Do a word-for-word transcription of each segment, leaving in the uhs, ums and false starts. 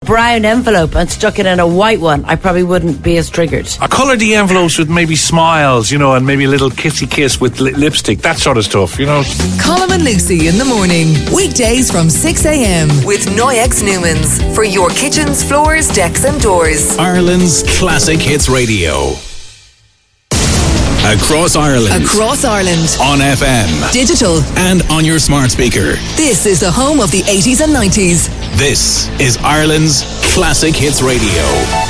brown envelope and stuck it in a white one, I probably wouldn't be as triggered. I colour the envelopes with maybe smiles, you know, and maybe a little kissy kiss with li- lipstick, that sort of stuff, you know. Colm and Lucy in the morning, weekdays from six a.m. with Noyex Newmans for your kitchens, floors, decks and doors. Ireland's Classic Hits Radio. Across Ireland. Across Ireland. On F M. Digital. And on your smart speaker. This is the home of the eighties and nineties. This is Ireland's Classic Hits Radio.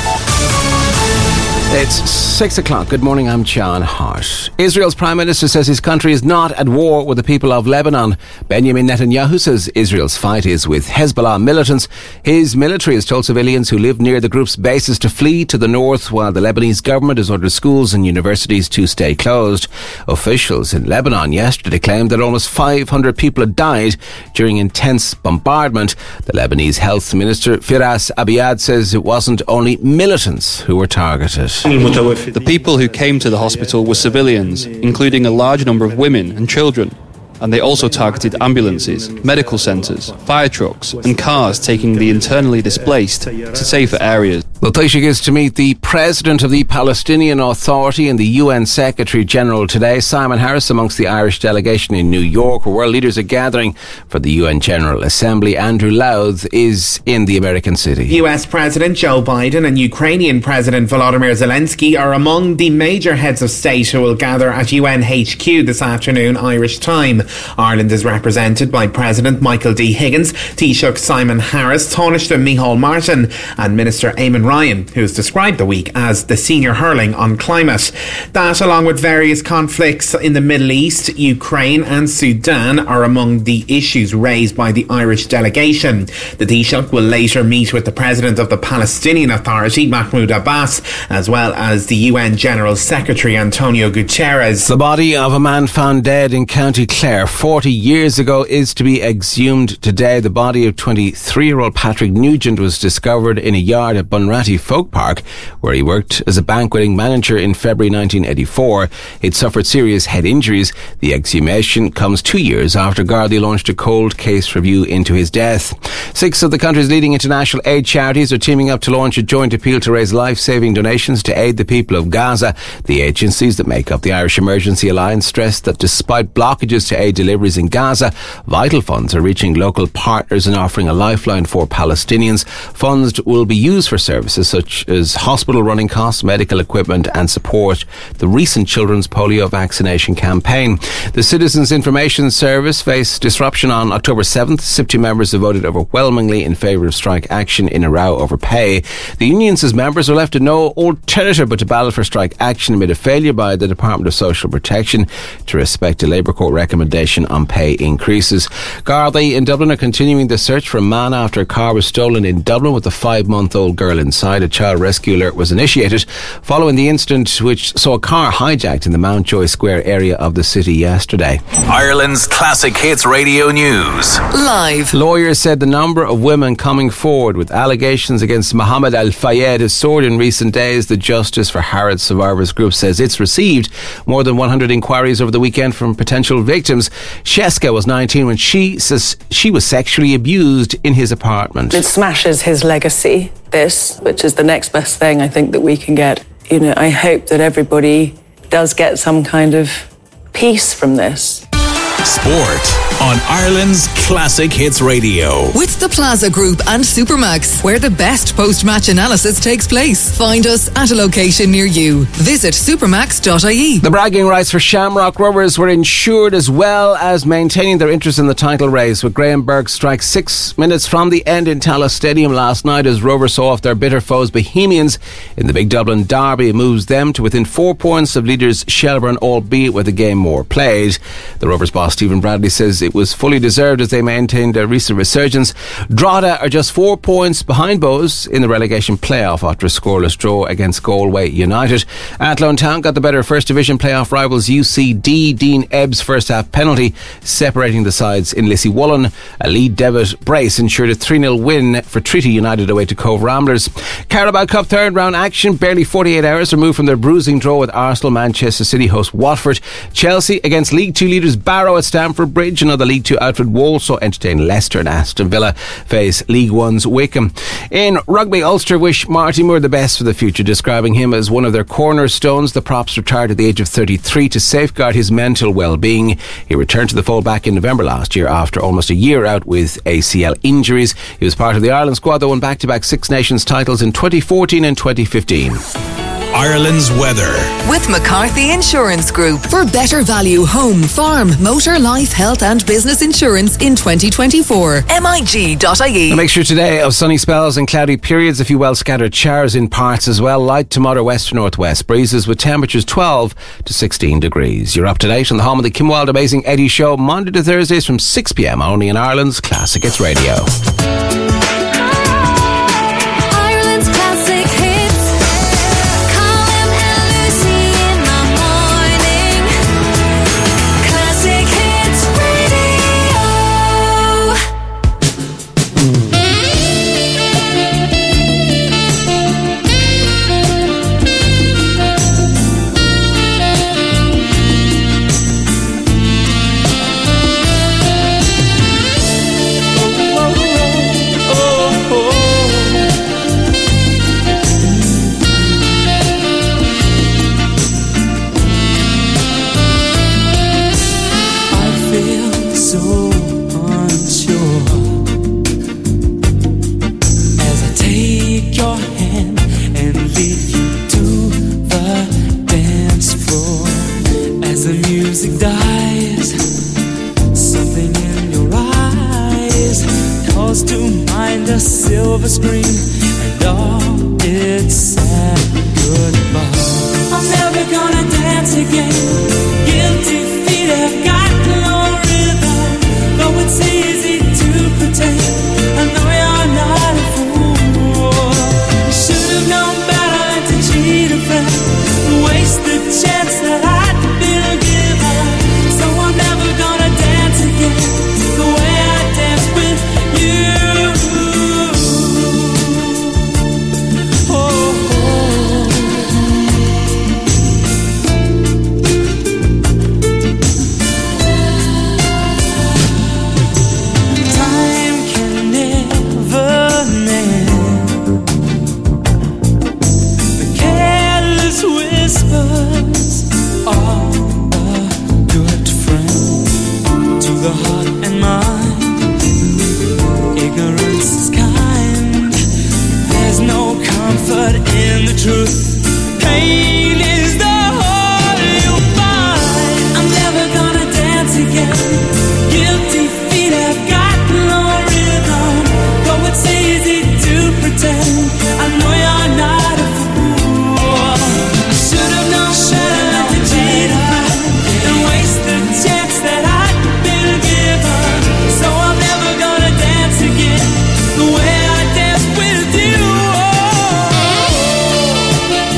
It's six o'clock. Good morning, I'm John Hart. Israel's Prime Minister says his country is not at war with the people of Lebanon. Benjamin Netanyahu says Israel's fight is with Hezbollah militants. His military has told civilians who live near the group's bases to flee to the north, while the Lebanese government has ordered schools and universities to stay closed. Officials in Lebanon yesterday claimed that almost five hundred people had died during intense bombardment. The Lebanese Health Minister Firas Abiad says it wasn't only militants who were targeted. The people who came to the hospital were civilians, including a large number of women and children. And they also targeted ambulances, medical centres, fire trucks and cars taking the internally displaced to safer areas. Well, Taoiseach is to meet the President of the Palestinian Authority and the U N Secretary General today. Simon Harris amongst the Irish delegation in New York, where world leaders are gathering for the U N General Assembly. Andrew Louth is in the American city. U S President Joe Biden and Ukrainian President Volodymyr Zelensky are among the major heads of state who will gather at U N H Q this afternoon, Irish time. Ireland is represented by President Michael D. Higgins, Taoiseach Simon Harris, Taoiseach Micheál Martin and Minister Eamon Ryan, who has described the week as the senior hurling on climate. That, along with various conflicts in the Middle East, Ukraine and Sudan, are among the issues raised by the Irish delegation. The Taoiseach will later meet with the President of the Palestinian Authority, Mahmoud Abbas, as well as the U N General Secretary, Antonio Guterres. The body of a man found dead in County Clare forty years ago is to be exhumed today. The body of twenty-three-year-old Patrick Nugent was discovered in a yard at Bunratty Folk Park, where he worked as a banqueting manager in February nineteen eighty-four. He'd suffered serious head injuries. The exhumation comes two years after Gardaí launched a cold case review into his death. Six of the country's leading international aid charities are teaming up to launch a joint appeal to raise life-saving donations to aid the people of Gaza. The agencies that make up the Irish Emergency Alliance stressed that despite blockages to aid deliveries in Gaza, vital funds are reaching local partners and offering a lifeline for Palestinians. Funds will be used for services such as hospital running costs, medical equipment and support the recent children's polio vaccination campaign. The Citizens Information Service faced disruption on October seventh. C I P T U members have voted overwhelmingly in favour of strike action in a row over pay. The union says members are left with no alternative but to ballot for strike action amid a failure by the Department of Social Protection to respect a Labour Court recommendation on pay increases. Gardaí in Dublin are continuing the search for a man after a car was stolen in Dublin with a five-month-old girl inside. A child rescue alert was initiated following the incident which saw a car hijacked in the Mountjoy Square area of the city yesterday. Ireland's Classic Hits Radio News. Live. Lawyers said the number of women coming forward with allegations against Mohammed Al-Fayed has soared in recent days. The Justice for Harrods Survivors Group says it's received more than one hundred inquiries over the weekend from potential victims. Sheska was nineteen when she says she was sexually abused in his apartment. It smashes his legacy, this, which is the next best thing I think that we can get. You know, I hope that everybody does get some kind of peace from this. Sport on Ireland's Classic Hits Radio. With the Plaza Group and Supermax, where the best post-match analysis takes place. Find us at a location near you. Visit supermax dot I E. The bragging rights for Shamrock Rovers were ensured, as well as maintaining their interest in the title race, with Graham Burke strike six minutes from the end in Tallaght Stadium last night as Rovers saw off their bitter foes Bohemians in the Big Dublin Derby. It moves them to within four points of leaders Shelbourne, albeit with a game more played. The Rovers boss Stephen Bradley says it was fully deserved as they maintained their recent resurgence. Drogheda are just four points behind Bohs in the relegation playoff after a scoreless draw against Galway United. Athlone Town got the better First Division playoff rivals U C D. Dean Ebb's first half penalty separating the sides in Lissywullen. A lead debit brace ensured a three nil win for Treaty United away to Cove Ramblers. Carabao Cup third round action barely forty-eight hours removed from their bruising draw with Arsenal. Manchester City host Watford. Chelsea against League Two leaders Barrow at Stamford Bridge. Another League Two outfit, Walsall, entertain Leicester, and Aston Villa face League One's Wickham. In rugby, Ulster wish Marty Moore the best for the future, describing him as one of their cornerstones. The props retired at the age of thirty-three to safeguard his mental well-being. He returned to the fold back in November last year after almost a year out with A C L injuries. He was part of the Ireland squad that won back-to-back Six Nations titles in twenty fourteen and twenty fifteen. Ireland's weather. With McCarthy Insurance Group. For better value home, farm, motor, life, health and business insurance in twenty twenty-four. M I G dot I E. A mixture today of sunny spells and cloudy periods. A few well scattered showers in parts as well. Light to moderate west to northwest breezes with temperatures twelve to sixteen degrees. You're up to date on the home of the Kim Wilde Amazing Eddie Show, Monday to Thursdays from six p.m. only in Ireland's Classic Hits Radio. The way I dance with you.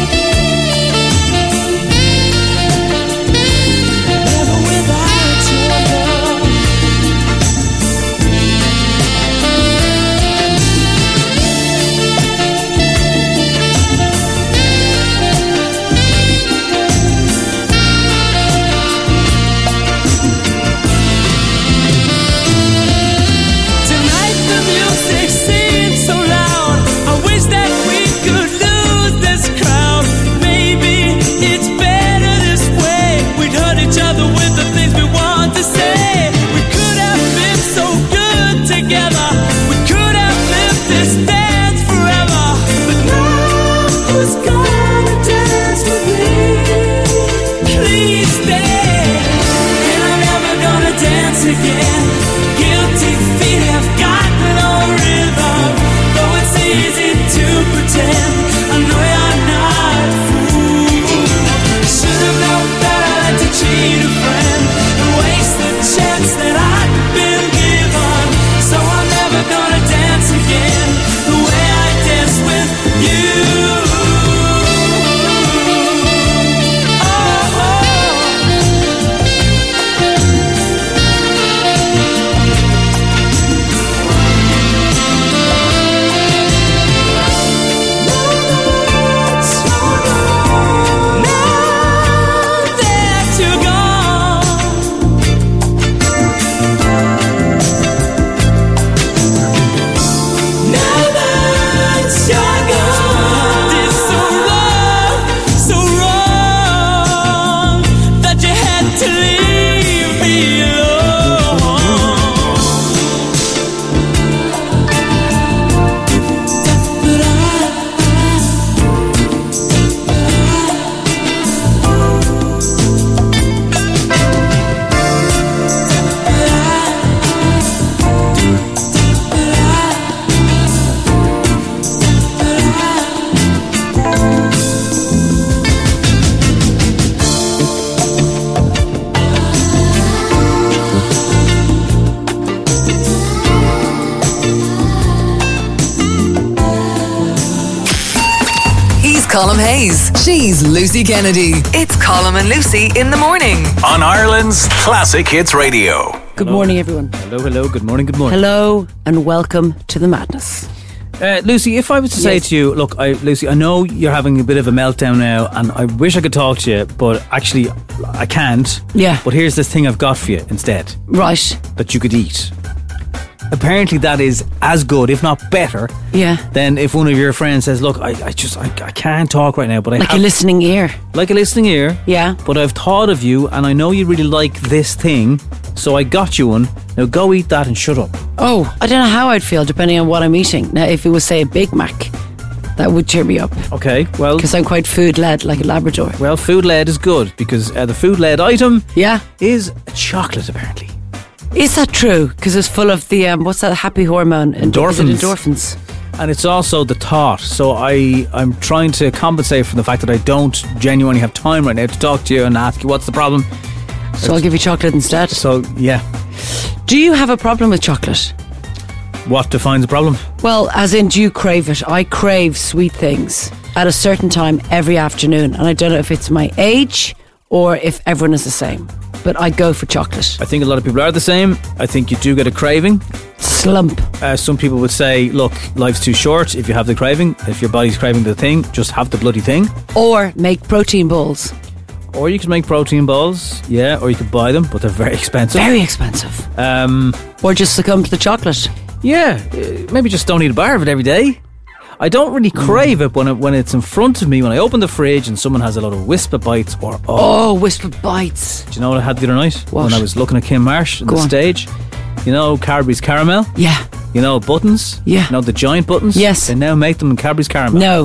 Colm Hayes. She's Lucy Kennedy. It's Colm and Lucy in the morning. On Ireland's Classic Hits Radio. Good morning, everyone. Hello, hello, good morning, good morning. Hello, and welcome to the madness. Uh, Lucy, if I was to say Yes. to you, look, I, Lucy, I know you're having a bit of a meltdown now, and I wish I could talk to you, but actually, I can't. Yeah. But here's this thing I've got for you instead Right. that you could eat. Apparently, that is as good, if not better, Yeah. than if one of your friends says, "Look, I, I just, I, I can't talk right now, but I Like have a listening ear. like a listening ear." Yeah. But I've thought of you, and I know you really like this thing, so I got you one. Now go eat that and shut up. Oh, I don't know how I'd feel depending on what I'm eating. Now, if it was, say, a Big Mac, that would cheer me up. Okay, well, Because I'm quite food-led, like a Labrador. well, food led is good because uh, the food led item Yeah. is chocolate, apparently. Is that true? Because it's full of the, um, what's that happy hormone? Endo- is it Endorphins. Endorphins. And it's also the thought. So I, I'm trying to compensate for the fact that I don't genuinely have time right now to talk to you and ask you what's the problem. So I'll give you chocolate instead. So, yeah. Do you have a problem with chocolate? What defines a problem? Well, as in, do you crave it? I crave sweet things at a certain time every afternoon. And I don't know if it's my age or if everyone is the same. But I go for chocolate. I think a lot of people are the same. I think you do get a craving. Slump. Uh, some people would say, look, life's too short if you have the craving. If your body's craving the thing, just have the bloody thing. Or make protein balls. Or you could make protein balls, yeah, or you could buy them, but they're very expensive. Very expensive. Um, Or just succumb to the chocolate. yeah, uh, maybe just don't eat a bar of it every day. I don't really crave it when it, when it's in front of me, when I open the fridge and someone has a lot of Whisper Bites or, oh, Oh, Whisper Bites. do you know what I had the other night? What? When I was looking at Kim Marsh on Go the on. stage. You know, Cadbury's Caramel? Yeah. You know, buttons? Yeah. You know, the giant buttons? Yes. They now make them in Cadbury's Caramel. No.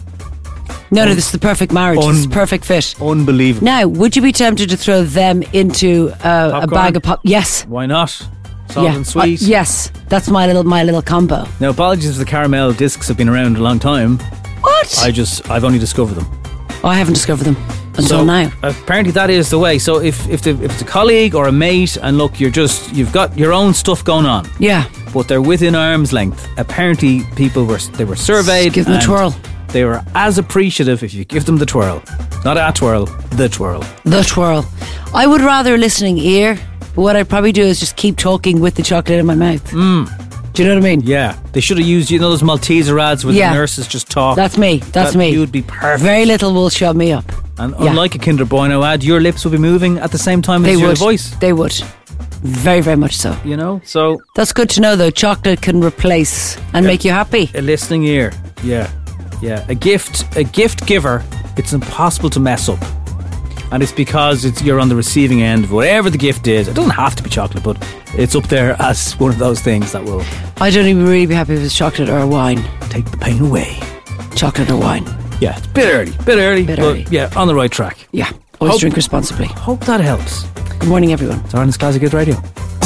No, no, this is the perfect marriage. Un- this is the perfect fit. Unbelievable. Now, would you be tempted to throw them into uh, a Popcorn? bag of pop? Yes. Why not? Salt yeah. and sweet. Uh, yes. That's my little my little combo. Now, apologies if the caramel discs have been around a long time. What? I just, I've only discovered them. oh, I haven't discovered them until So, now. apparently that is the way. So if, if, the, if it's a colleague or a mate and look, you're just, you've got your own stuff going on, Yeah. but they're within arm's length. Apparently people were, they were surveyed. Give them a and twirl. They were as appreciative if you give them the twirl. Not a twirl, the twirl. The twirl. I would rather a listening ear, but what I'd probably do is just keep talking with the chocolate in my mouth. Mm. Do you know what I mean? Yeah. They should have used, you know, those Malteser ads where Yeah. the nurses just talk. That's me. That's That- me. You would be perfect. Very little will shove me up. And Yeah. unlike a Kinder Bueno ad, your lips would be moving at the same time They as your would. voice. They would. Very, very much so. You know? So, That's good to know, though. Chocolate can replace and make you happy. a listening ear. Yeah. Yeah. A gift, a gift giver, it's impossible to mess up. And it's because it's you're on the receiving end of whatever the gift is. It doesn't have to be chocolate, but it's up there as one of those things that will I don't even really be happy if it's chocolate or wine. take the pain away. Chocolate or wine. Yeah, it's a bit early. Bit early. Bit but early. yeah, on the right track. Yeah. Always Hope- drink responsibly. Hope that helps. Good morning, everyone. It's Ireland's Classic Hits Radio.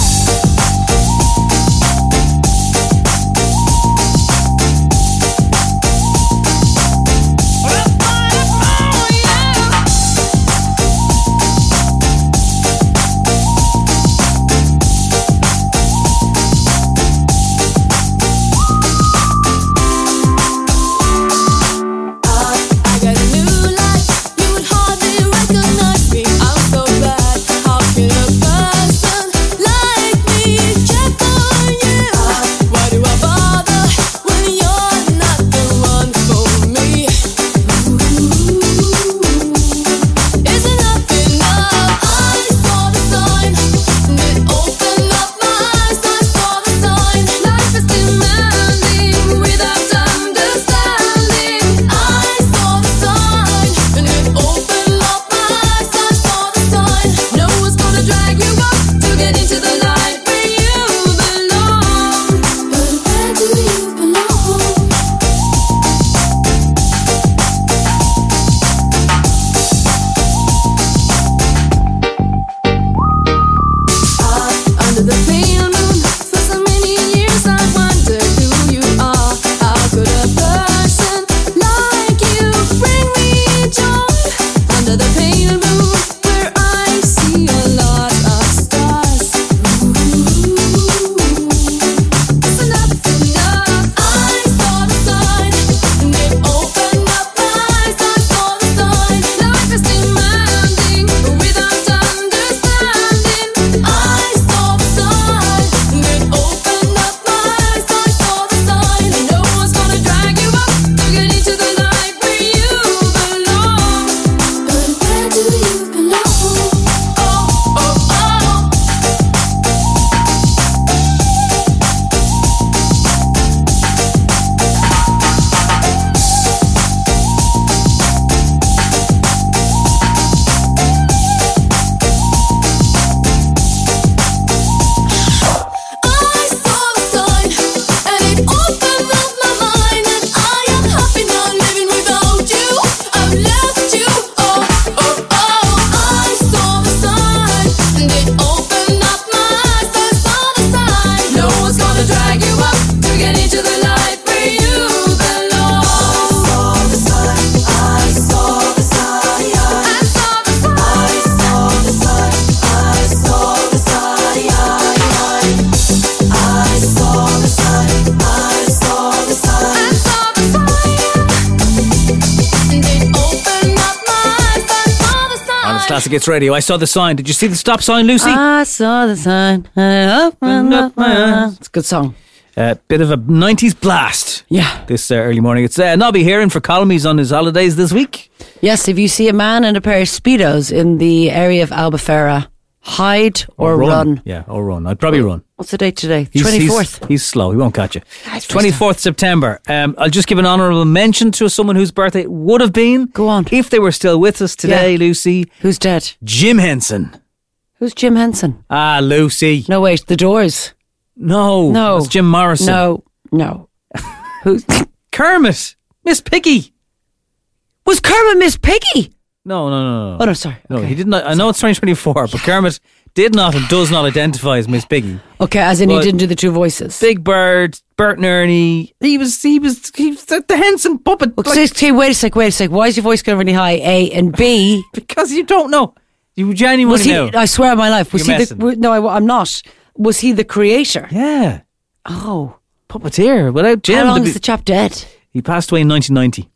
I got a new life, you would hardly recognize me. I'm so bad. How can a person Classic Hits Radio. I saw the sign. Did you see the stop sign, Lucy? I saw the sign. It's a good song. A uh, bit of a nineties blast. Yeah. This uh, early morning. It's uh, Nobby Heron for Colm. He's on his holidays this week. Yes, if you see a man in a pair of Speedos in the area of Albufeira, hide or, Or run. run. Yeah, or run. I'd probably run. What's the date today? He's- twenty-fourth. He's, he's slow. He won't catch you. Nice twenty-fourth September. Um, I'll just give an honourable mention to someone whose birthday it would have been. Go on. If they were still with us today, Yeah. Lucy. Who's dead? Jim Henson. Who's Jim Henson? Ah, Lucy. No, wait, The Doors. No. No. It's Jim Morrison. No, no. Who's Kermit. Miss Piggy. was Kermit Miss Piggy? No, no, no, no. Oh no, sorry. No, Okay. he did not. I know it's twenty twenty-four, but Kermit did not and does not identify as Miss Piggy. Okay, as in he But- didn't do the two voices. Big Bird, Bert and Ernie. He was, he was, he was the, the Henson puppet. Look, like- say- say, wait a sec, wait a sec. Why is your voice going really high? A and B. because you don't know. You genuinely Was he? know. I swear on my life. Was You're he the? messing. w- No, I, I'm not. Was he the creator? Yeah. Oh, Puppeteer. Without Jim. how long there'd is be- the chap dead? He passed away in nineteen ninety.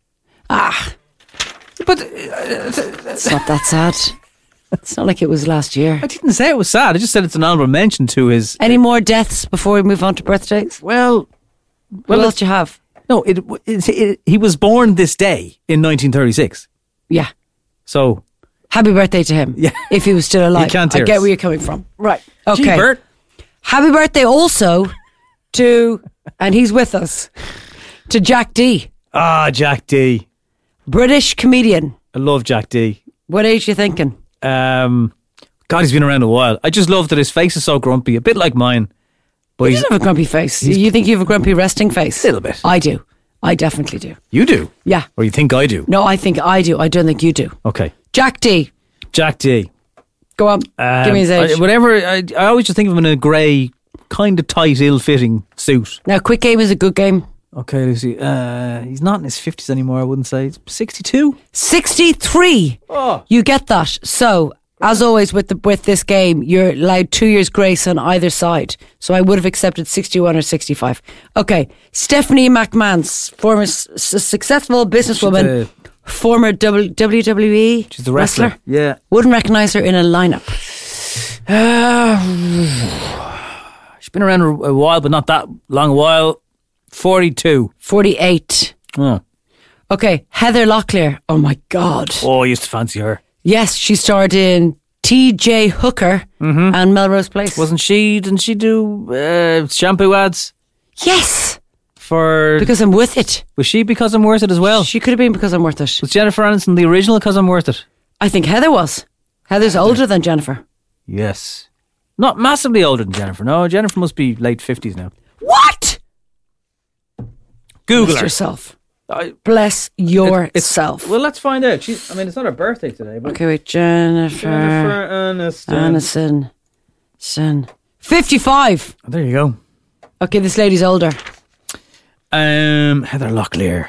Ah, But uh, it's not that sad. It's not like it was last year. I didn't say it was sad. I just said it's an honourable mention to his. Any more deaths before we move on to birthdays? Well, What well, else do you have? no, it, it, it, he was born this day in nineteen thirty-six. Yeah. So, Happy birthday to him. Yeah. If he was still alive. He can't I hear get us. where you're coming from. Right. gee, Okay. Bert. Happy birthday also to, and he's with us, to Jack D, Ah, Jack D. British comedian. I love Jack D. What age you thinking? Um, God, he's been around a while. I just love that his face is so grumpy, a bit like mine. But He he's, doesn't have a grumpy face. You think you have a grumpy resting face? A little bit. I do. I definitely do. you do, Yeah. or you think I do? No, I think I do. I don't think you do. Okay, Jack D. Jack D. Go on. Um, Give me his age. I, whatever. I, I always just think of him in a grey, kind of tight, ill-fitting suit. Now, Quick Game is a good game. Okay, Lucy. Uh, he's not in his fifties anymore. I wouldn't say. He's sixty-two. sixty-three. Oh. You get that. So, as always with the with this game, you're allowed two years grace on either side. So I would have accepted sixty-one or sixty-five. Okay. Stephanie McMahon, former s- s- successful businesswoman, She's former w- W W E She's the wrestler. Yeah. Wouldn't recognise her in a lineup. She's been around a while, but not that long a while. forty-two. forty-eight. Oh. Okay. Heather Locklear. Oh my God. Oh, I used to fancy her. Yes, she starred in T J Hooker and Melrose Place. Wasn't she? Didn't she do uh, shampoo ads Yes, for? because I'm with it. was she Because I'm Worth It as well? She could have been Because I'm Worth It. Was Jennifer Aniston the original Because I'm Worth It? I think Heather was. Heather's older than Jennifer. Yes. Not massively older than Jennifer. No, Jennifer must be late fifties now. What? Google Bless her. yourself. I- Bless yourself. Well, let's find out. She, I mean, it's not her birthday today, but Okay, wait. Jennifer, Jennifer Aniston. Aniston. Son. fifty-five. Oh, there you go. Okay, this lady's older. Um, Heather Locklear.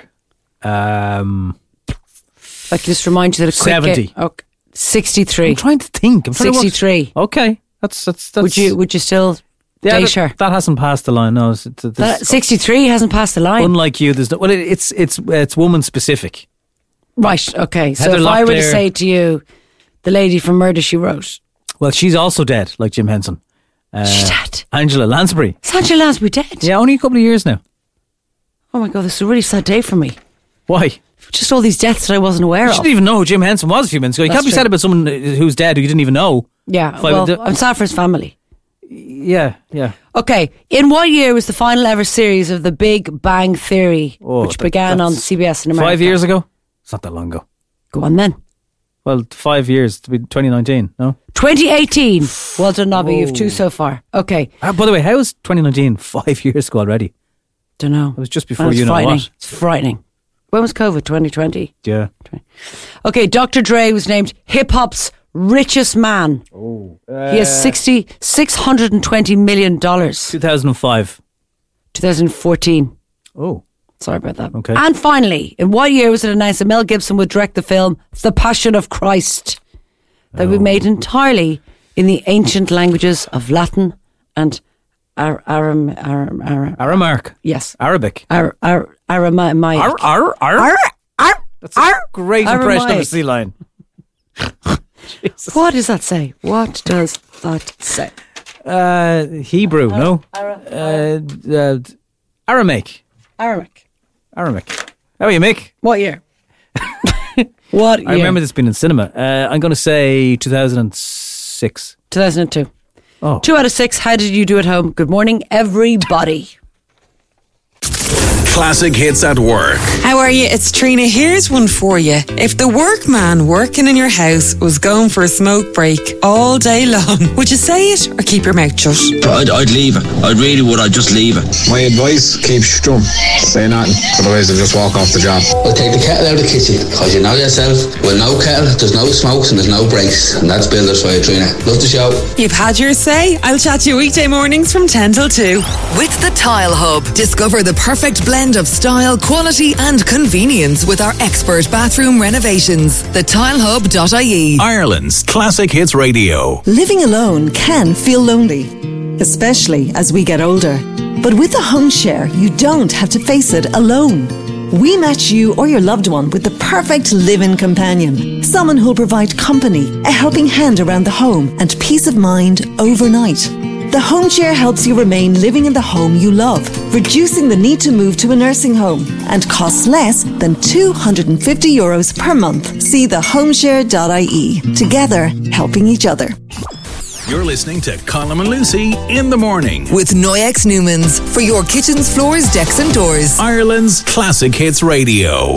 Um, I can just remind you that a quick seventy. ga- okay. sixty-three. I'm trying to think. I'm trying to work- sixty-three. Okay, that's that's that's. Would you would you still Yeah, date that, her? that hasn't passed the line. No, it's, it's, it's, That, sixty-three hasn't passed the line. unlike you. There's no. Well, it, it's it's it's woman specific. Right, okay. So Heather if I were to Locklear. say to you, the lady from Murder, She Wrote, Well, she's also dead, like Jim Henson. Uh, she's dead. Angela Lansbury. Is Angela Lansbury dead? Yeah, only a couple of years now. Oh my God, this is a really sad day for me. Why? Just all these deaths that I wasn't aware You of. shouldn't even know who Jim Henson was a few minutes ago. You That's can't be true. sad about someone who's dead who you didn't even know. Yeah, If I well, would do- I'm sad for his family. Yeah, yeah. Okay, in what year was the final ever series of The Big Bang Theory, Oh, which that- began on that's C B S in America? Five years ago? It's not that long ago. Go on then. Well, five years to be twenty nineteen. No. twenty eighteen. Well done, Nobby. You've two so far. Okay, Uh, by the way, how is twenty nineteen five years ago already? don't know. It was just before And it's you know frightening. what. It's frightening. When was COVID? twenty twenty. Yeah. Okay, Doctor Dre was named hip hop's richest man. Oh. He has sixty six hundred and twenty million dollars. two thousand five. twenty fourteen. Oh. Sorry about that. Okay. And finally, in what year was it announced that Mel Gibson would direct the film The Passion of Christ, that would be made entirely in the ancient languages of Latin and Ar- Aram, Aram, Aram, Aramark. yes, Arabic. Ar- Ar- Aramaic. Ar, ar, ar. Ar- Ar- That's a Ar- great impression of a Aramaic. sea lion. What does that say? What does that say? Uh, Hebrew, no. Uh, uh, Aramaic. Aramaic. Aramaic. How are you, Mick? What year? What year? I remember this being in cinema. Uh, I'm going to say two thousand six. two thousand two. Oh. Two out of six. How did you do at home? Good morning, everybody. Classic hits at work. How are you? It's Trina. Here's one for you. If the workman working in your house was going for a smoke break all day long, would you say it or keep your mouth shut? I'd, I'd leave it. I really would. I'd just leave it. My advice, keep stum. Say nothing. Otherwise they'll just walk off the job. I'll take the kettle out of the kitchen because you know yourself, with no kettle, there's no smokes and there's no breaks. And that's Builders for you, Trina. Love the show. You've had your say. I'll chat to you weekday mornings from ten till two. With the Tile Hub, discover the perfect blend of style, quality and convenience with our expert bathroom renovations. the tile hub dot I E. Ireland's Classic Hits Radio. Living alone can feel lonely, especially as we get older. But with a home share, you don't have to face it alone. We match you or your loved one with the perfect live-in companion. Someone who'll provide company, a helping hand around the home and peace of mind overnight. The home share helps you remain living in the home you love, reducing the need to move to a nursing home and costs less than two hundred fifty euros per month. See the home share dot I E. Together, helping each other. You're listening to Colin and Lucy in the morning. With Noyex Newmans for your kitchens, floors, decks and doors. Ireland's Classic Hits Radio.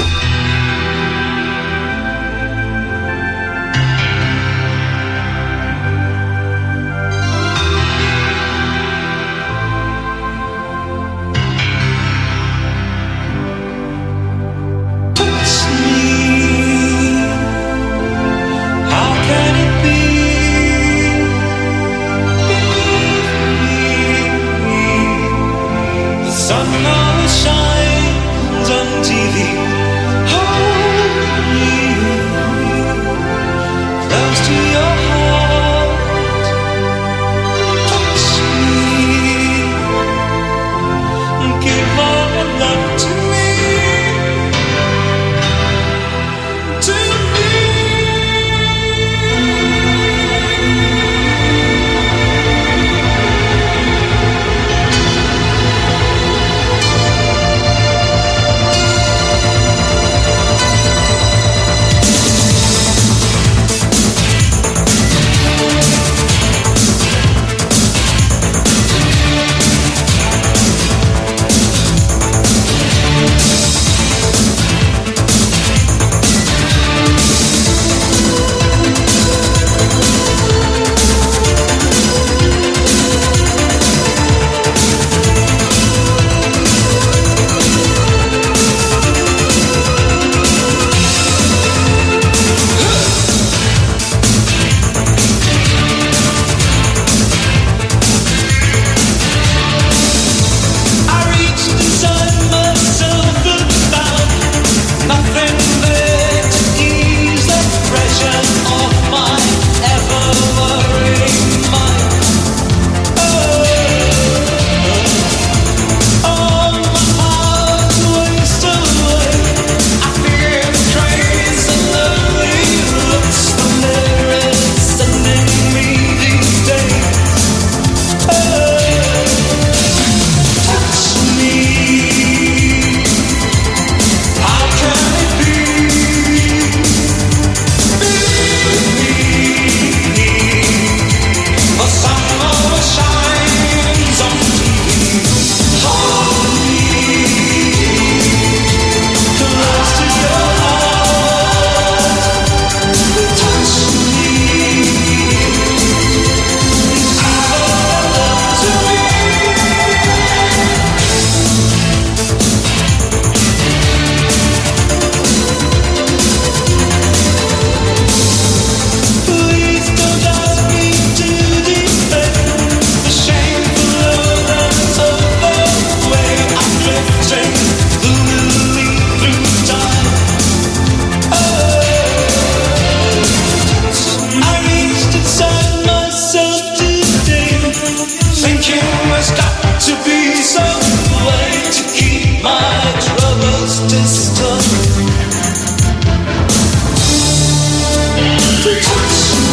Touch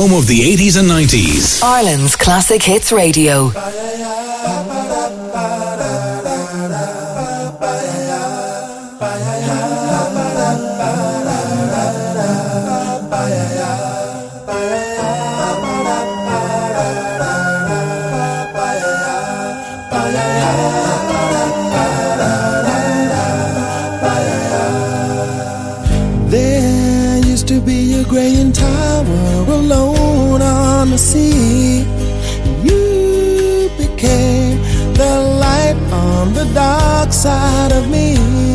home of the eighties and nineties. Ireland's Classic Hits Radio. There used to be a graying tower alone on the sea. You became the light on the dark side of me.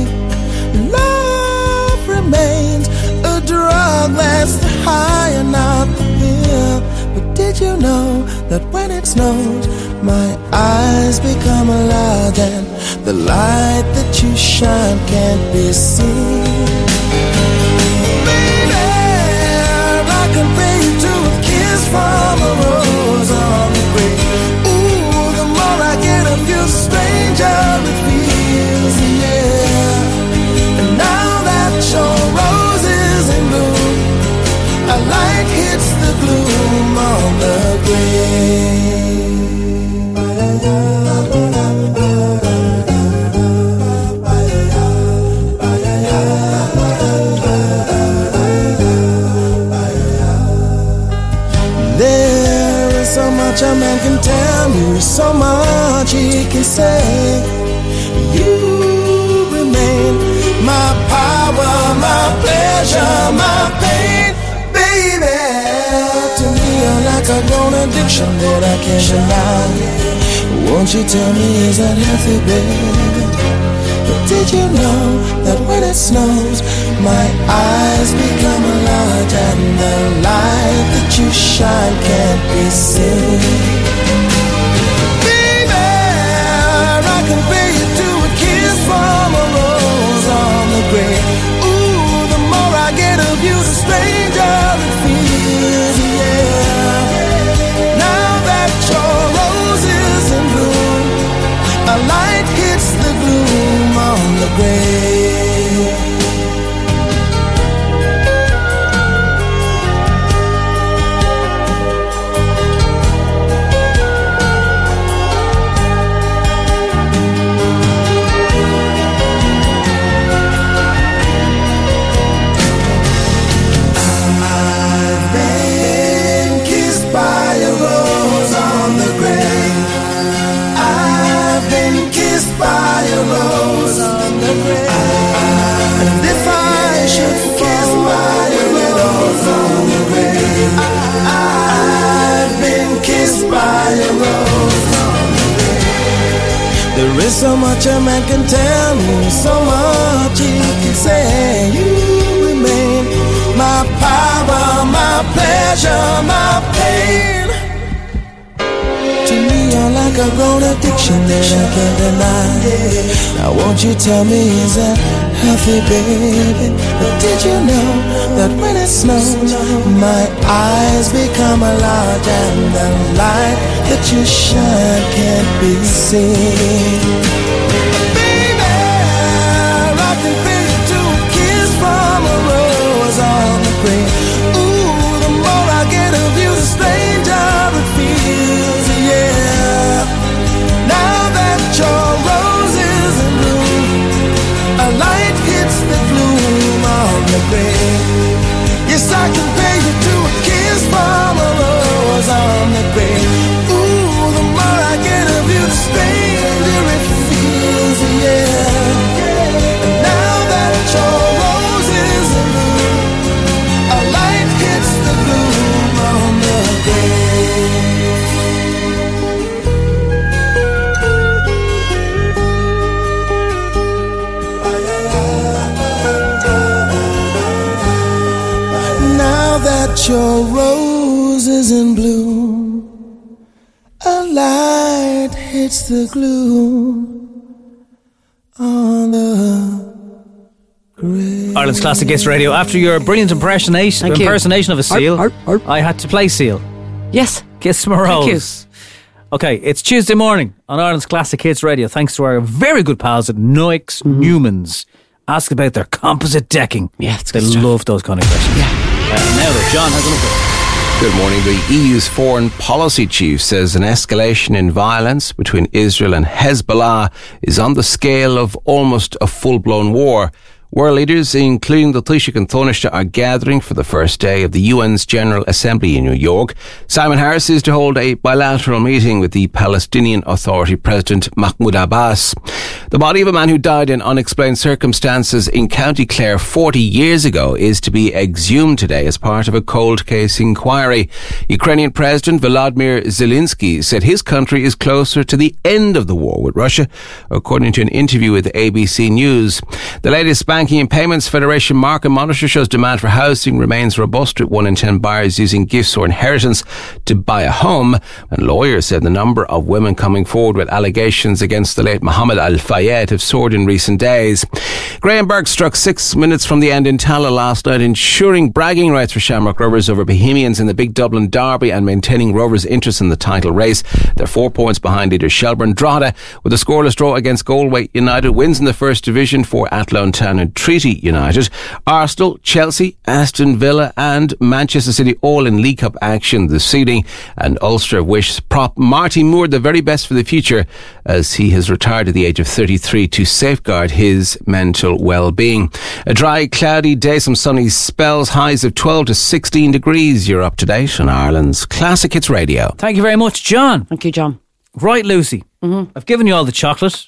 Love remains a drug that's the high and not the pill. But did you know that when it snows, my eyes become large and the light that you shine can't be seen? Compare you to a kiss from a rose on the grave. Ooh, the more I get of you, the stranger it feels, yeah. And now that your rose is in bloom, a light hits the gloom on the grave. So much a man can tell you, so much he can say. You remain my power, my pleasure, my pain, baby. To me you're like a grown addiction that I can't deny. Won't you tell me, is that healthy, baby? But did you know that when it snows, my eyes become large and the light that you shine can't be seen? Baby, I compare you to a kiss from a rose on the grave. Ooh, the more I get of you, the stranger it feels, yeah. Now that your rose is in bloom, a light hits the gloom on the grave. There is so much a man can tell me, so much he can say. You remain my power, my pleasure, my pain. To me you're like a grown addiction that I can't deny. Now won't you tell me, is that healthy, baby? But did you know that when it snows, my eyes become large and the light that you shine can't be seen? Baby, I compare you to a kiss from a rose on the grave. Ooh, the more I get of you, the stranger it feels, yeah. Now that your rose is in bloom, a light hits the gloom on the grave. Yes, I compare you to a kiss from a rose on the grave. Ooh, the more I get of you, the stranger it feels, yeah. And now that your rose is in bloom, a light hits the gloom on the grave. Now that your rose is in bloom, a light hits the gloom on the grave. Ireland's Classic Hits Radio. After your brilliant impersonation, Thank you. impersonation of a seal, Arp, arp, arp. I had to play Seal. Yes. Kiss my Thank you. rose. Okay, it's Tuesday morning on Ireland's Classic Hits Radio. Thanks to our very good pals at Noix Mm-hmm. Newmans. Ask about their composite decking. Yeah, it's they good stuff. love those kind of questions. Yeah. Uh, now though, John has an update. Good morning. The E U's foreign policy chief says an escalation in violence between Israel and Hezbollah is on the scale of almost a full-blown war. World leaders, including the Taoiseach and Taoiseach, are gathering for the first day of the U N's General Assembly in New York. Simon Harris is to hold a bilateral meeting with the Palestinian Authority President Mahmoud Abbas. The body of a man who died in unexplained circumstances in County Clare forty years ago is to be exhumed today as part of a cold case inquiry. Ukrainian President Volodymyr Zelensky said his country is closer to the end of the war with Russia, according to an interview with A B C News. The latest Banking and Payments Federation Market Monitor shows demand for housing remains robust, with one in ten buyers using gifts or inheritance to buy a home. And lawyers said the number of women coming forward with allegations against the late Mohammed Al-Fayed have soared in recent days. Graham Burke struck six minutes from the end in Tala last night, ensuring bragging rights for Shamrock Rovers over Bohemians in the Big Dublin Derby and maintaining Rovers' interest in the title race. They're four points behind leader Shelburne. Drogheda, with a scoreless draw against Galway United, wins in the first division for Athlone Town and Treaty United. Arsenal, Chelsea, Aston Villa and Manchester City all in League Cup action this evening. And Ulster wish prop Marty Moore the very best for the future, as he has retired at the age of thirty-three to safeguard his mental well-being. A dry, cloudy day, some sunny spells, highs of twelve to sixteen degrees. You're up to date on Ireland's Classic Hits Radio. Thank you very much, John. Thank you, John. Right, Lucy. Mm-hmm. I've given you all the chocolate.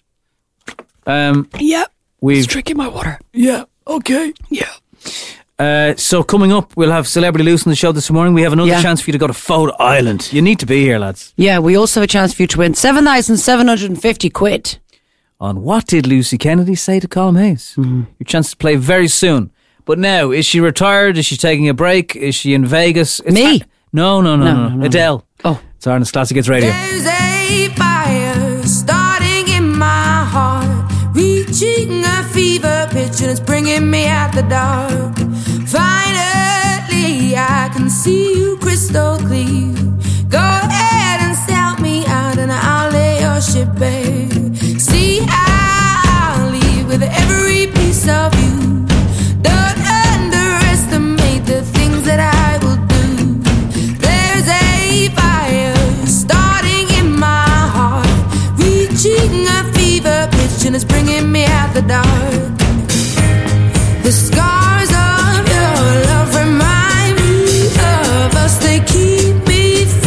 Um, yeah. We've It's drinking my water. Yeah, okay. Yeah. Uh, so coming up, we'll have Celebrity Loose on the show this morning. We have another Yeah. chance for you to go to Photo Island. You need to be here, lads. Yeah, we also have a chance for you to win seven thousand seven hundred fifty quid. On What Did Lucy Kennedy Say to Colm Hayes? Mm-hmm. Your chance to play very soon. But now, is she retired? Is she taking a break? Is she in Vegas? It's Me? Ar- no, no, no, No, no, no, no. Adele. Oh. It's Ireland's Classic Hits Radio. There's a fire starting in my heart, reaching a fever pitch, and it's bringing me out the dark. Finally, I can see you crystal clear. Go ahead and sell me out, and I'll lay your ship bare. See, I'll leave with every piece of you. Don't underestimate the things that I will do. There's a fire starting in my heart, reaching a fever pitch, and it's bringing me out the dark. The scars of your love remind me of us. They keep me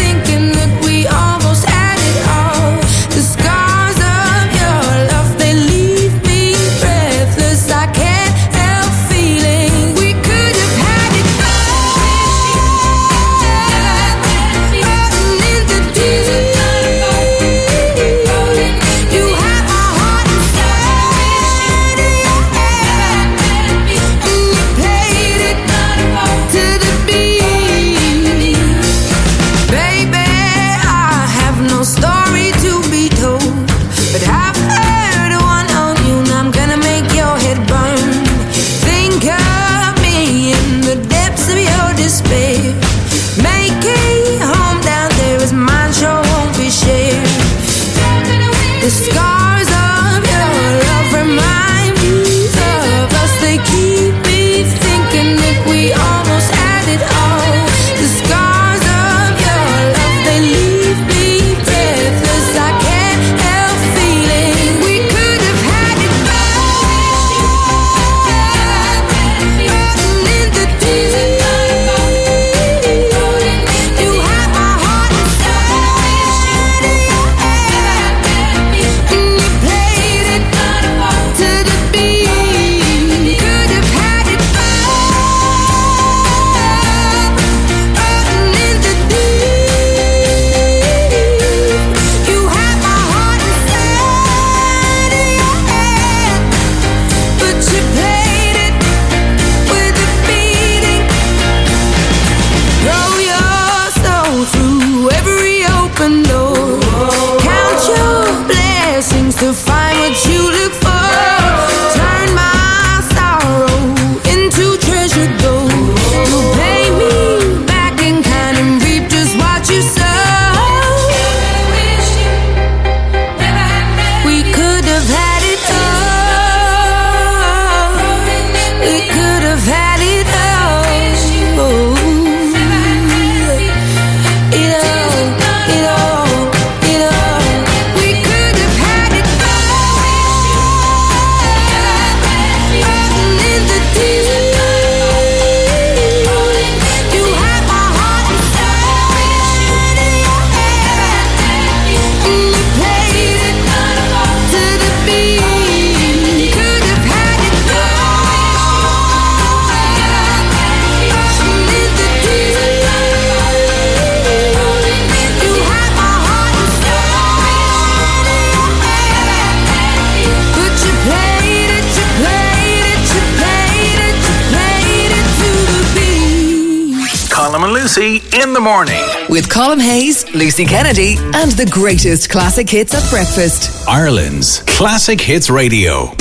Lucy in the morning. With Colm Hayes, Lucy Kennedy, and the greatest classic hits at breakfast. Ireland's Classic Hits Radio.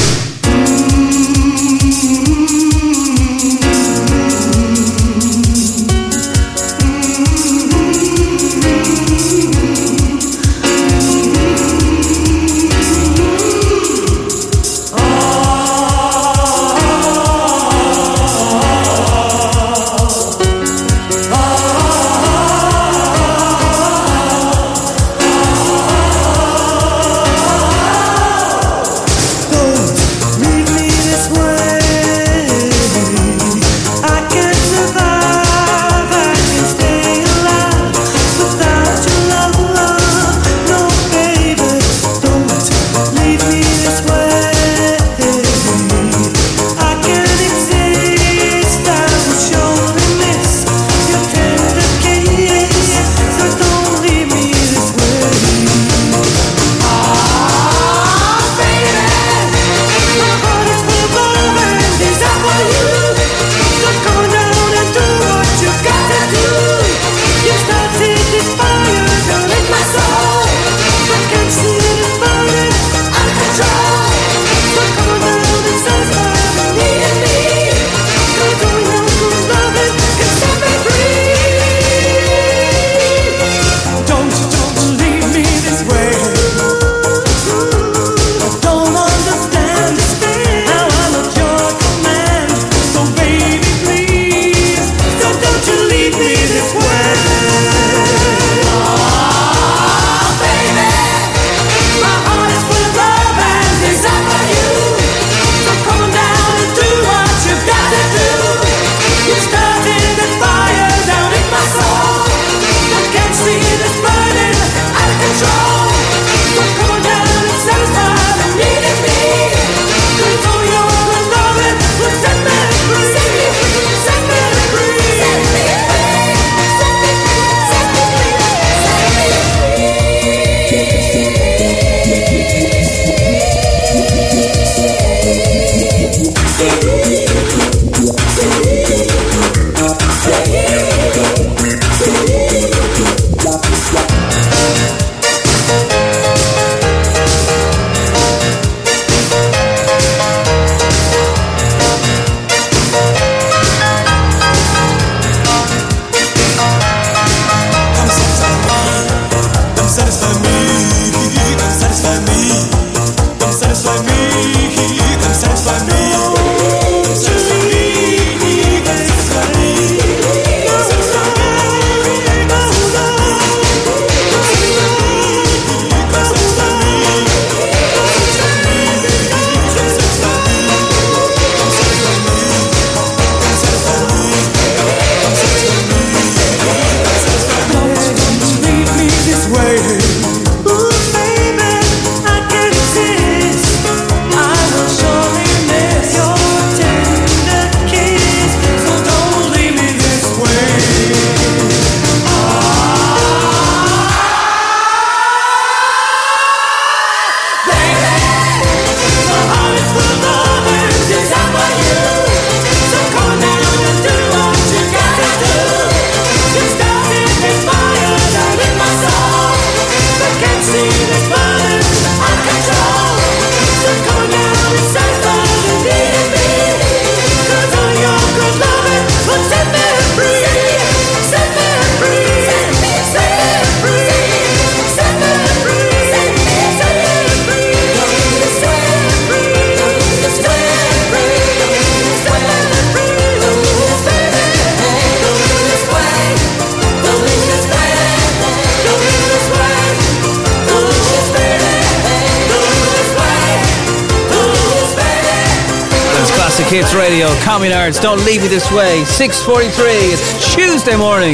Hits Radio, Communards, don't leave me this way. six forty-three, it's Tuesday morning.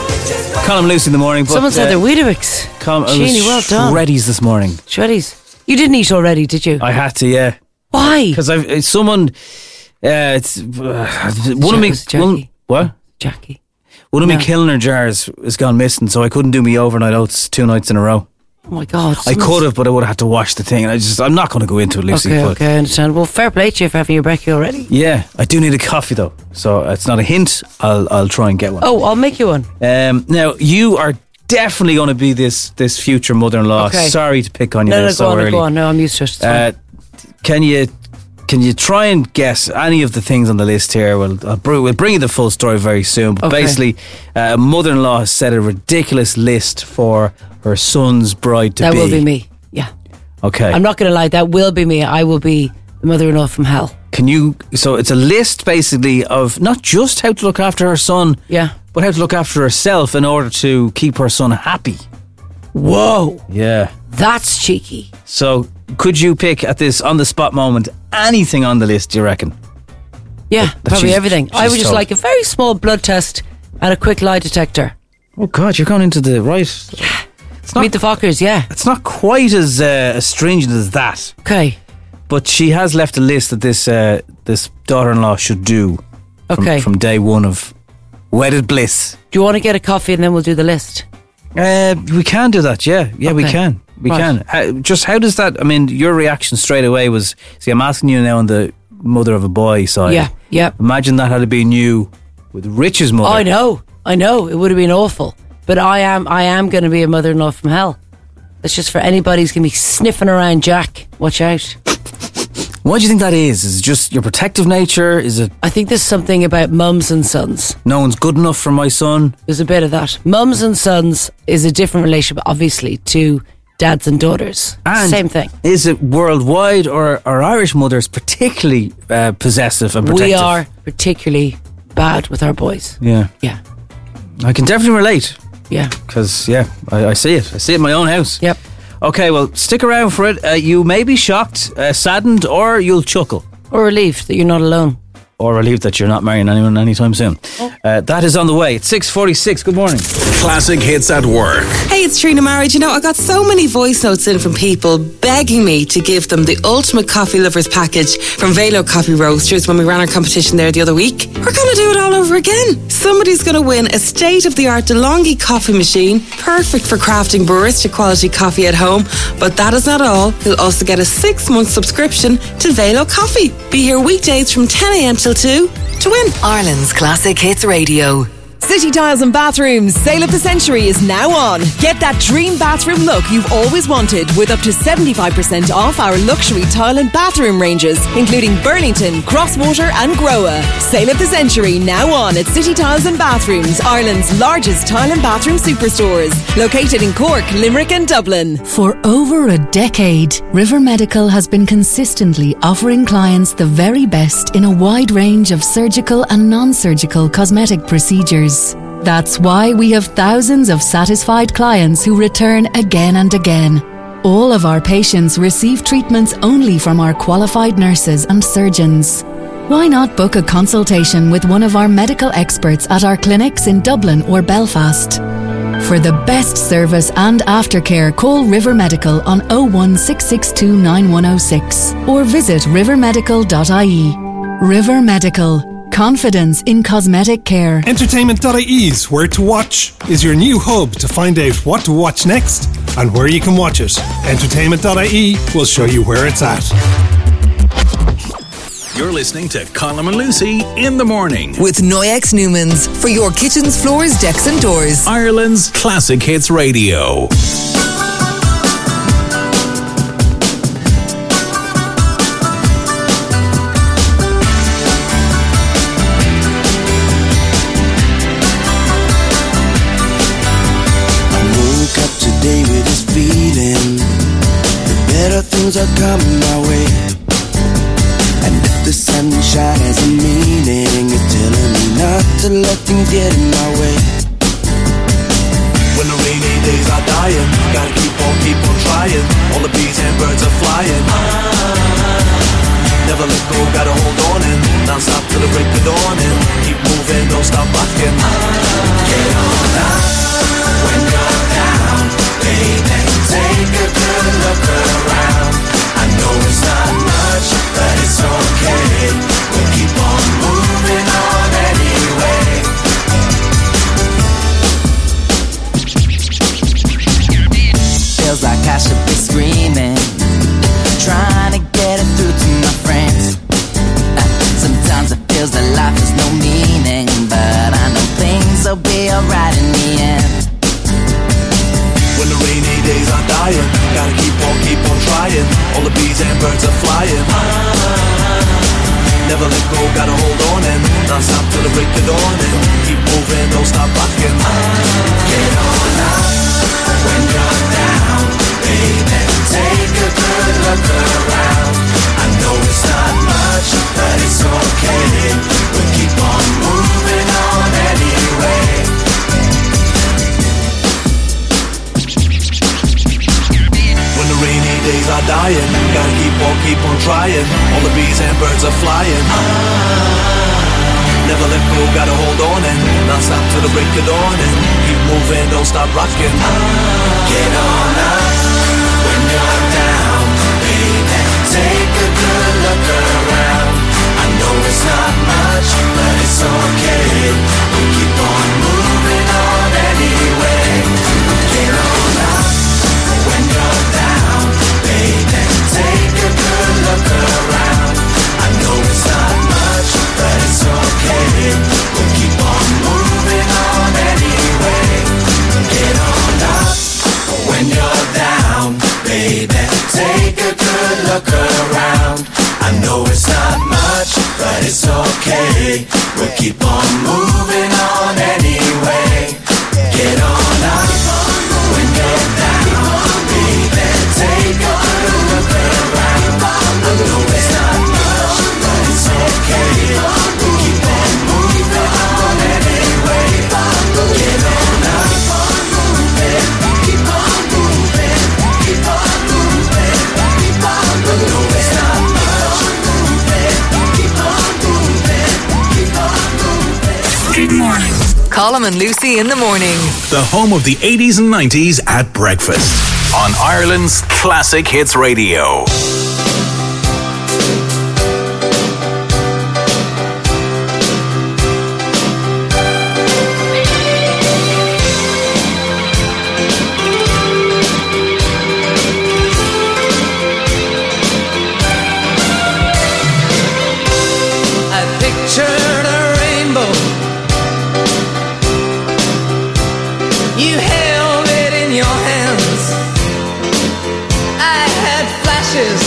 Colm Lucy in the morning. But, Someone said uh, they're Weetabix. Colm, I Sheeny, well was done. Shreddies this morning. Shreddies. You didn't eat already, did you? I had to, yeah. Why? Because I've someone. Uh, it's uh, one of me. Jackie. One, what? Jackie. One of No. me Kilner jars has gone missing, so I couldn't do me overnight oats two nights in a row. Oh my God. I could have, but I would have had to wash the thing. And I just, I'm not going to go into it, Lucy. Okay, but okay, I understand. Well, fair play to you for having your brekkie already. yeah, I do need a coffee though, so it's not a hint. I'll I'll try and get one. Oh, I'll make you one. Um, now you are definitely going to be this this future mother-in-law. Okay. Sorry to pick on you No, there no, so go on, early. go on. No, I'm used to it. It's Uh, can you can you try and guess any of the things on the list here? We'll I'll br- we'll bring you the full story very soon. But Okay. basically, uh, a mother-in-law has set a ridiculous list for her son's bride to That be. will be me. Yeah. Okay. I'm not going to lie. That will be me. I will be the mother-in-law from hell. Can you? So it's a list basically of not just how to look after her son, Yeah. but how to look after herself in order to keep her son happy. Whoa. Yeah. That's cheeky. So could you pick at this on the spot moment anything on the list? Do you reckon? Yeah, that probably she's- everything. I she's would just told. like a very small blood test and a quick lie detector. Oh God, you're going into the right. It's not, Meet the Fockers, yeah. It's not quite as uh, as stringent as that. Okay. But she has left a list that this uh, this daughter-in-law should do. From, Okay. From day one of wedded bliss. Do you want to get a coffee and then we'll do the list? Uh, we can do that. Yeah, yeah, we Okay. can. We Right. can. How, just how does that? I mean, your reaction straight away was. See, I'm asking you now on the mother of a boy side. Yeah, yeah. Imagine that had been you with Rich's mother. I know, I know. It would have been awful. But I am I am going to be a mother-in-law from hell. That's just for anybody who's going to be sniffing around Jack. Watch out. What do you think that is? Is it just your protective nature? Is it I think there's something about mums and sons. no one's good enough for my son? There's a bit of that. Mums and sons is a different relationship, obviously, to dads and daughters. And Same thing. Is it worldwide, or are Irish mothers particularly uh, possessive and protective? We are particularly bad with our boys. Yeah. Yeah. I can definitely relate. Yeah. Because, yeah, I, I see it. I see it in my own house. Yep. Okay, well, stick around for it. Uh, you may be shocked, uh, saddened, or you'll chuckle. Or relieved that you're not alone. Or relieved that you're not marrying anyone anytime soon. Uh, that is on the way. It's six forty-six. Good morning. Classic hits at work. Hey, it's Trina Marriage. You know, I got so many voice notes in from people begging me to give them the ultimate coffee lovers package from Velo Coffee Roasters when we ran our competition there the other week. We're going to do it all over again. Somebody's going to win a state-of-the-art DeLonghi coffee machine, perfect for crafting barista quality coffee at home. But that is not all. You'll also get a six-month subscription to Velo Coffee. Be here weekdays from ten a.m. till two to win. Ireland's Classic Hits Radio. City Tiles and Bathrooms Sale of the Century is now on. Get that dream bathroom look you've always wanted with up to seventy-five percent off our luxury tile and bathroom ranges, including Burlington, Crosswater and Groa. Sale of the Century now on at City Tiles and Bathrooms, Ireland's largest tile and bathroom superstores, located in Cork, Limerick and Dublin. For over a decade, River Medical has been consistently offering clients the very best in a wide range of surgical and non-surgical cosmetic procedures. That's why we have thousands of satisfied clients who return again and again. All of our patients receive treatments only from our qualified nurses and surgeons. Why not book a consultation with one of our medical experts at our clinics in Dublin or Belfast? For the best service and aftercare, call River Medical on oh one six six two nine one oh six or visit river medical dot I E. River Medical. Confidence in cosmetic care. Entertainment dot I E's Where to Watch is your new hub to find out what to watch next and where you can watch it. Entertainment dot I E will show you where it's at. You're listening to Colin and Lucy in the morning. With Noyex Newmans for your kitchens, floors, decks and doors. Ireland's Classic Hits Radio. Today with this feeling, the better things are coming my way. And if the sunshine has a meaning, it's telling me not to let things get in my way. When the rainy days are dying, gotta keep on, keep on trying. All the bees and birds are flying. Never let go, gotta hold on in. Non-stop till the break of dawn and keep moving, don't stop rocking. Get on up when you're down, baby, take a good look around. I know it's not much, but it's okay. We'll keep on moving on anyway. Feels like dying. Gotta keep on, keep on trying. All the bees and birds are flying. Never let go, gotta hold on and non-stop till the break of dawn and keep moving, don't stop rocking. Get on up when you're down, baby. Take a good look around. I know it's not much, but it's okay. We'll keep on moving on anyway. When the rainy days are dying, gotta keep on, keep on trying. All the bees and birds are flying. Never let go, gotta hold on and non-stop till the break of dawn and keep moving, don't stop rocking. Get on up when you're down, baby. Take a good look around. I know it's not much, but it's okay. We'll keep on moving on anyway. Get on up when you're down, baby. Take a good look around. I know it's not much, but it's okay. We'll keep on moving on anyway. Get on up when you're down, baby. Take a good look around. I know it's not much, but it's okay. We'll keep on moving on anyway. Get on up when you're down, baby. Take a good look around. I know it's not much, but it's okay. We'll keep on moving on anyway. Get on up, keep on moving, keep on moving, keep on moving. I know it's not much, keep on moving, keep on moving. Good morning. Colm and Lucy in the morning. The home of the eighties and nineties at breakfast on Ireland's Classic Hits Radio. I pictured a rainbow. You held it in your hands. I had flashes,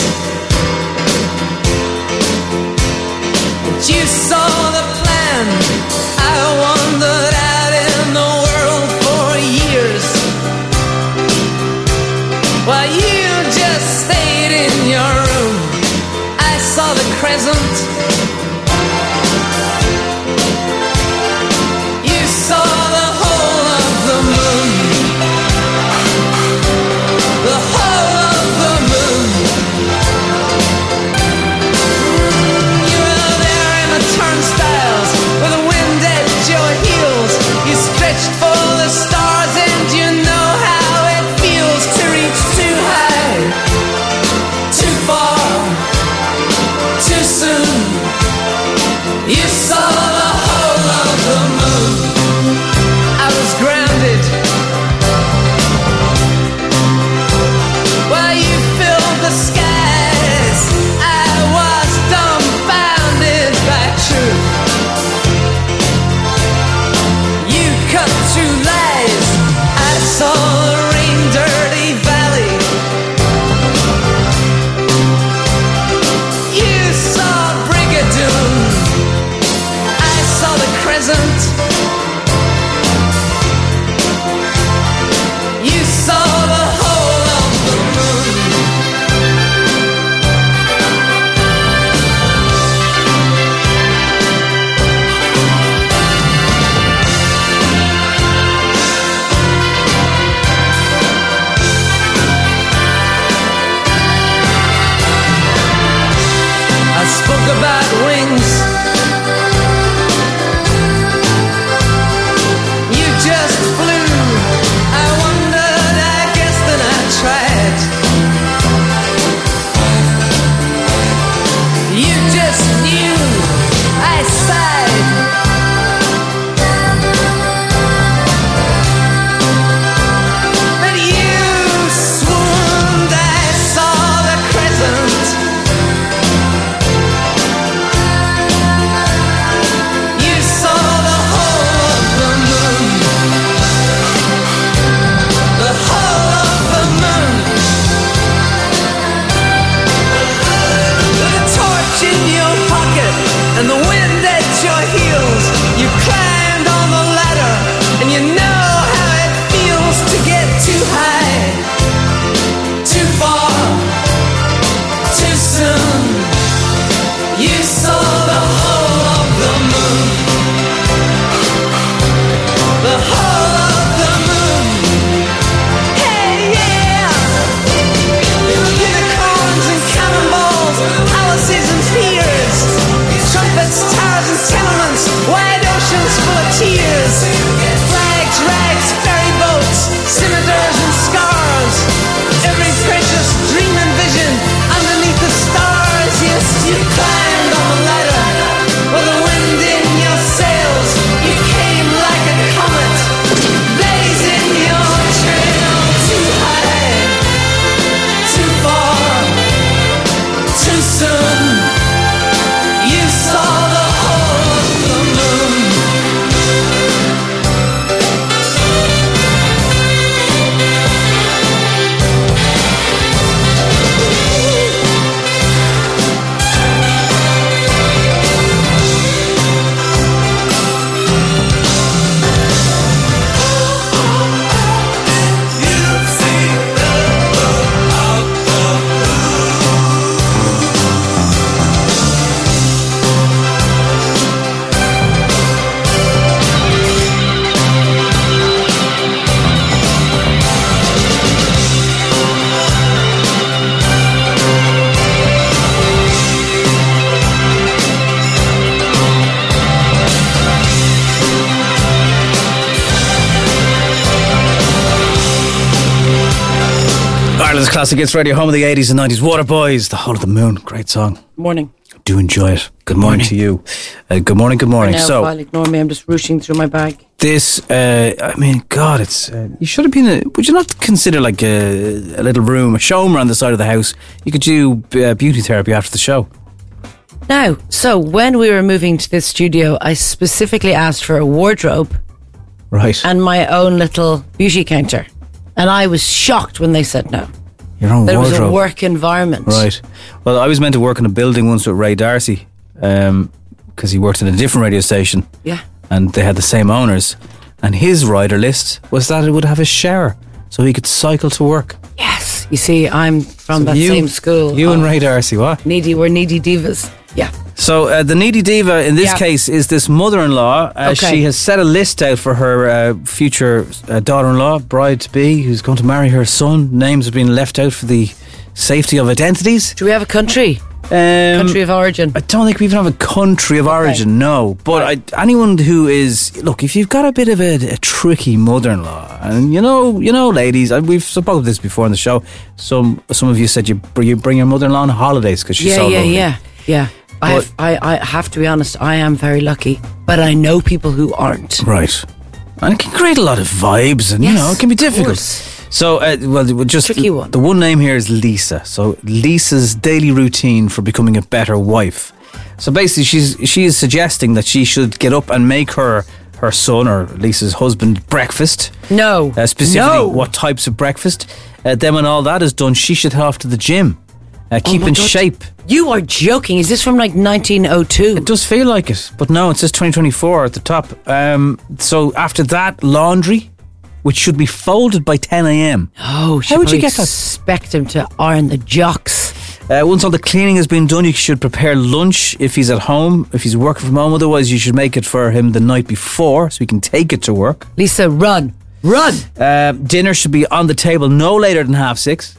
but you saw the plan. I wandered out in the world for years, while you just stayed in your room. I saw the crescent. You saw the whole of the moon. The whole of the moon. You were there in the turnstiles with the wind at your heels. You stretched for the stars and you know how it feels to reach too high, too far, too soon. Ireland's Classic Hits Radio, home of the eighties and nineties. Waterboys, The Hole of the Moon. Great song. Morning. Do enjoy it. Good morning, morning. to you. Uh, good morning, good morning. Now, So, I'll ignore me. I'm just rooting through my bag. this, uh, I mean, God, it's, uh, you should have been, a, would you not consider like a, a little room, a showroom on the side of the house? You could do uh, beauty therapy after the show. Now, so when we were moving to this studio, I specifically asked for a wardrobe. Right. And my own little beauty counter. And I was shocked when they said no. Your own That it was wardrobe. a work environment. Right. Well, I was meant to work in a building once with Ray Darcy, um, because he worked in a different radio station. Yeah. And they had the same owners. And his rider list was that it would have a shower so he could cycle to work. Yes. You see, I'm from So that you- same school. You and of Ray Darcy, what? Needy, we're needy divas. Yeah. So uh, the needy diva in this Yeah. case is this mother-in-law. Uh, Okay. She has set a list out for her uh, future uh, daughter-in-law, bride-to-be, who's going to marry her son. Names have been left out for the safety of identities. Do we have a country? Um, country of origin? I don't think we even have a country of origin, no. But I, anyone who is, look, if you've got a bit of a, a tricky mother-in-law, and you know, you know, ladies, and we've spoken this before on the show. Some some of you said you br- you bring your mother-in-law on holidays because she's yeah, so yeah, lovely. yeah, yeah. I have, I, I have to be honest, I am very lucky, but I know people who aren't. Right. And it can create a lot of vibes, and you Yes, know, it can be of difficult. course. So, uh, well, just Tricky one. the one name here is Lisa. So, Lisa's daily routine for becoming a better wife. So, basically, she's she is suggesting that she should get up and make her her son or Lisa's husband breakfast. No. Uh, specifically, No. what types of breakfast. Uh, then, when all that is done, she should head off to the gym. Uh, keep Oh my in God. shape. You are joking. Is this from like nineteen oh two? It does feel like it, but no, it says twenty twenty-four at the top. Um, so after that, laundry, which should be folded by ten a.m. Oh, How would you get that? Expect him to iron the jocks. Uh, once all the cleaning has been done, you should prepare lunch if he's at home, if he's working from home. Otherwise, you should make it for him the night before so he can take it to work. Lisa, run. Run. Uh, dinner should be on the table no later than half six.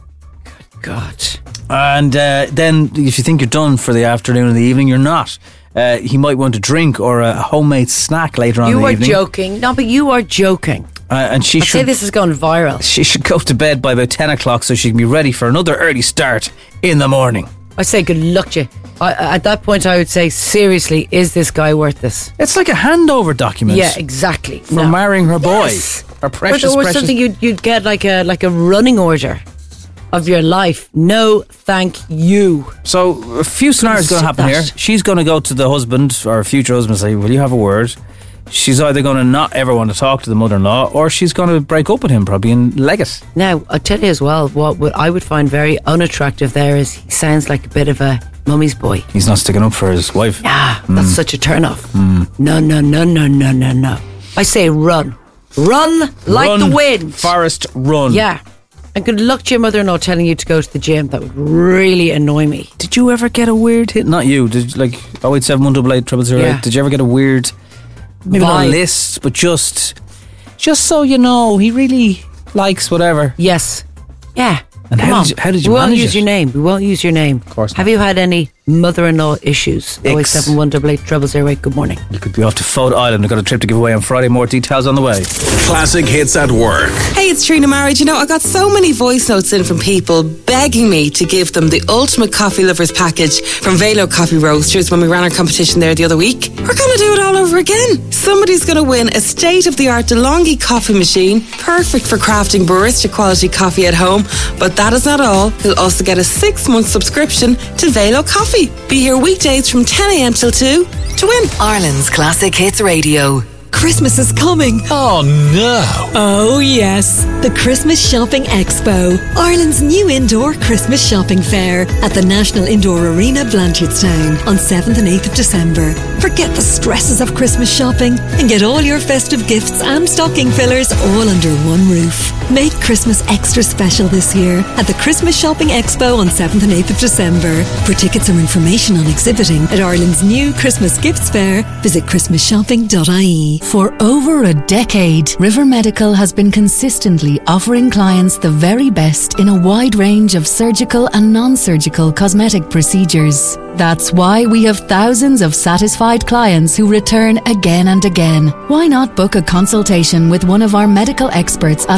God. And uh, then, if you think you're done for the afternoon and the evening, you're not. Uh, he might want a drink or a homemade snack later on in You the are evening. joking. No, but you are joking. Uh, and she I'd should say this has gone viral. she should go to bed by about ten o'clock so she can be ready for another early start in the morning. I say good luck to you. I, at that point, I would say, seriously, is this guy worth this? It's like a handover document. Yeah, exactly. For No. marrying her boy. Yes. Her precious, or, or precious. something you'd, you'd get like a like a running order of your life. No, thank you. So a few scenarios going to happen that. here. She's going to go to the husband or future husband and say, will you have a word? She's either going to not ever want to talk to the mother-in-law or she's going to break up with him probably and leg it. Now, I'll tell you as well, what, what I would find very unattractive there is he sounds like a bit of a mummy's boy. He's not sticking up for his wife. Ah, Mm. that's such a turn off. Mm. No, no, no, no, no, no, no. I say run. Run like Run, the wind. Forest, run. Yeah. And good luck to your mother-in-law telling you to go to the gym. That would really annoy me. Did you ever get a weird hit? Not you. Did you, like oh eight seven one double eight triple zero eight? Yeah. Did you ever get a weird, maybe not a Vibe. list, but just, just so you know, he really likes whatever. Yes. Yeah. And Come how on. did you, how did you we won't manage use it? your name. We won't use your name. Of course Have you had any mother-in-law issues? oh eight seven one double eight triple zero eight. Good morning. You could be off to Fode Island. I've got a trip to give away on Friday. More details on the way. Classic hits at work. Hey, it's Trina Marriage. You know, I got so many voice notes in from people begging me to give them the ultimate coffee lovers package from Velo Coffee Roasters when we ran our competition there the other week. We're going to do it all over again. Somebody's going to win a state-of-the-art DeLonghi coffee machine, perfect for crafting barista quality coffee at home. But that is not all. He'll also get a six-month subscription to Velo Coffee. Be here weekdays from ten a.m. till two to win. Ireland's Classic Hits Radio. Christmas is coming. Oh no. Oh yes. The Christmas Shopping Expo. Ireland's new indoor Christmas shopping fair at the National Indoor Arena, Blanchardstown on seventh and eighth of December. Forget the stresses of Christmas shopping and get all your festive gifts and stocking fillers all under one roof. Make Christmas extra special this year at the Christmas Shopping Expo on seventh and eighth of December. For tickets or information on exhibiting at Ireland's new Christmas Gifts Fair, visit christmas shopping dot I E. For over a decade, River Medical has been consistently offering clients the very best in a wide range of surgical and non-surgical cosmetic procedures. That's why we have thousands of satisfied clients who return again and again. Why not book a consultation with one of our medical experts at our clinic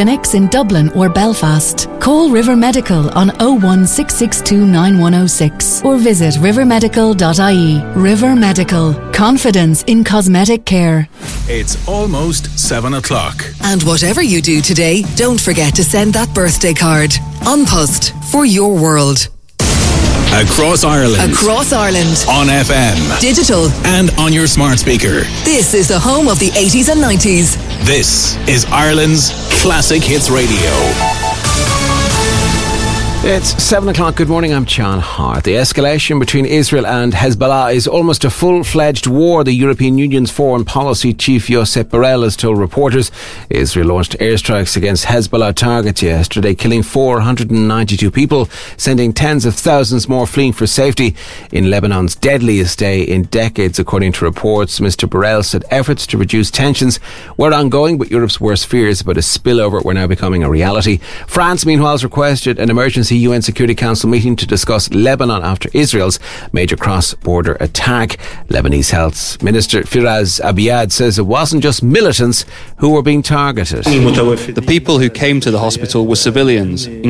clinics in Dublin or Belfast. Call River Medical on oh one six six two nine one oh six or visit river medical dot I E. River Medical. Confidence in cosmetic care. It's almost seven o'clock. And whatever you do today, don't forget to send that birthday card. An Post for your world. Across Ireland. Across Ireland. On F M. Digital. And on your smart speaker. This is the home of the eighties and nineties. This is Ireland's Classic Hits Radio. It's seven o'clock. Good morning, I'm John Hart. The escalation between Israel and Hezbollah is almost a full-fledged war, the European Union's foreign policy chief Josep Borrell has told reporters. Israel launched airstrikes against Hezbollah targets yesterday, killing four hundred ninety-two people, sending tens of thousands more fleeing for safety in Lebanon's deadliest day in decades, according to reports. Mister Borrell said efforts to reduce tensions were ongoing, but Europe's worst fears about a spillover were now becoming a reality. France, meanwhile, has requested an emergency U N Security Council meeting to discuss Lebanon after Israel's major cross-border attack. Lebanese Health Minister Firas Abiad says it wasn't just militants who were being targeted. The people who came to the hospital were civilians,